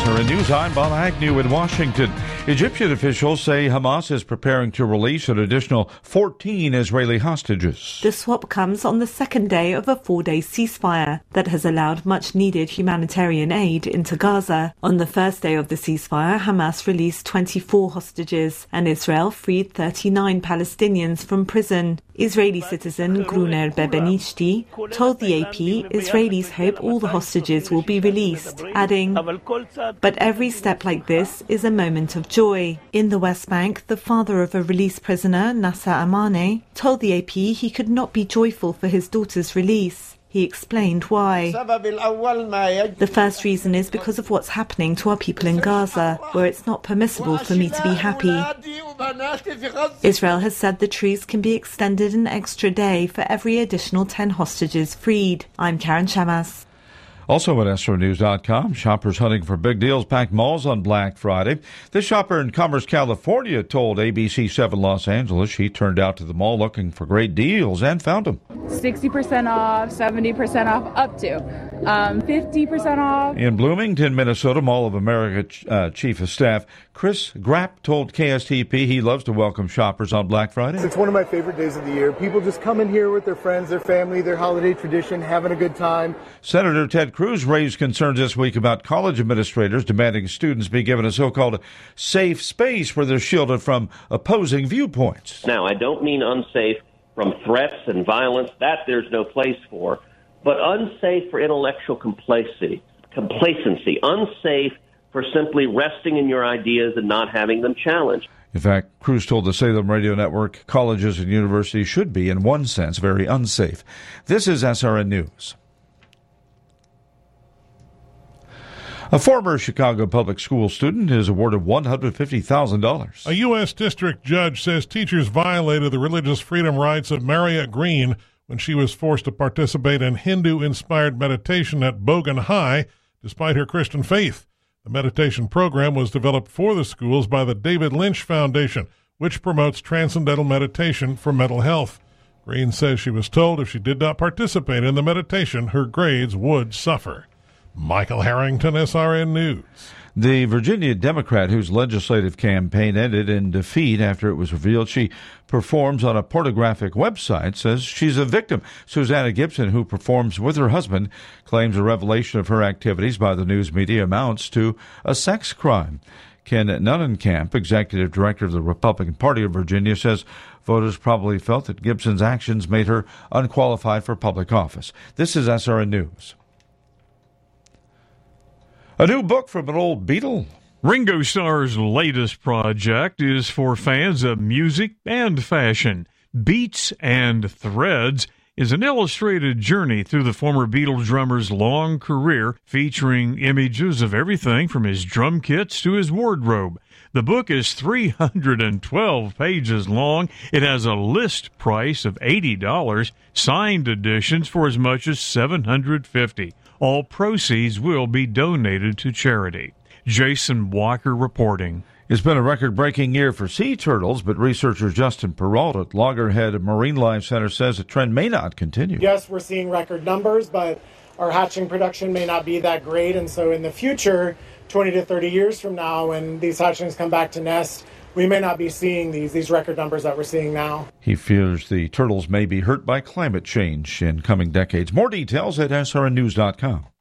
SRN News, I'm Bob Agnew in Washington. Egyptian officials say Hamas is preparing to release an additional 14 Israeli hostages. The swap comes on the second day of a 4-day ceasefire that has allowed much-needed humanitarian aid into Gaza. On the first day of the ceasefire, Hamas released 24 hostages and Israel freed 39 Palestinians from prison. Israeli citizen Gruner Bebenishti told the AP Israelis hope all the hostages will be released, adding, "But every step like this is a moment of joy." In the West Bank, the father of a released prisoner, Nasser Amane, told the AP he could not be joyful for his daughter's release. He explained why. "The first reason is because of what's happening to our people in Gaza, where it's not permissible for me to be happy." Israel has said the truce can be extended an extra day for every additional 10 hostages freed. I'm Karen Chamas. Also at SRNews.com, shoppers hunting for big deals packed malls on Black Friday. This shopper in Commerce, California told ABC7 Los Angeles she turned out to the mall looking for great deals and found them. 60% off, 70% off, up to 50% off. In Bloomington, Minnesota, Mall of America Chief of Staff Chris Grapp told KSTP he loves to welcome shoppers on Black Friday. It's one of my favorite days of the year. People just come in here with their friends, their family, their holiday tradition, having a good time. Senator Ted Cruz raised concerns this week about college administrators demanding students be given a so-called safe space where they're shielded from opposing viewpoints. Now, I don't mean unsafe from threats and violence. That there's no place for. But unsafe for intellectual complacency, unsafe for simply resting in your ideas and not having them challenged. In fact, Cruz told the Salem Radio Network colleges and universities should be, in one sense, very unsafe. This is SRN News. A former Chicago public school student is awarded $150,000. A U.S. district judge says teachers violated the religious freedom rights of Maria Green when she was forced to participate in Hindu-inspired meditation at Bogan High, despite her Christian faith. The meditation program was developed for the schools by the David Lynch Foundation, which promotes transcendental meditation for mental health. Green says she was told if she did not participate in the meditation, her grades would suffer. Michael Harrington, SRN News. The Virginia Democrat whose legislative campaign ended in defeat after it was revealed she performs on a pornographic website, says she's a victim. Susanna Gibson, who performs with her husband, claims a revelation of her activities by the news media amounts to a sex crime. Ken Nunnenkamp, executive director of the Republican Party of Virginia, says voters probably felt that Gibson's actions made her unqualified for public office. This is SRN News. A new book from an old Beatle. Ringo Starr's latest project is for fans of music and fashion. Beats and Threads is an illustrated journey through the former Beatles drummer's long career, featuring images of everything from his drum kits to his wardrobe. The book is 312 pages long. It has a list price of $80, signed editions for as much as $750. All proceeds will be donated to charity. Jason Walker reporting. It's been a record-breaking year for sea turtles, but researcher Justin Peralta at Loggerhead Marine Life Center says the trend may not continue. Yes, we're seeing record numbers, but our hatching production may not be that great. And so in the future, 20 to 30 years from now, when these hatchlings come back to nest, we may not be seeing these record numbers that we're seeing now. He fears the turtles may be hurt by climate change in coming decades. More details at srnnews.com.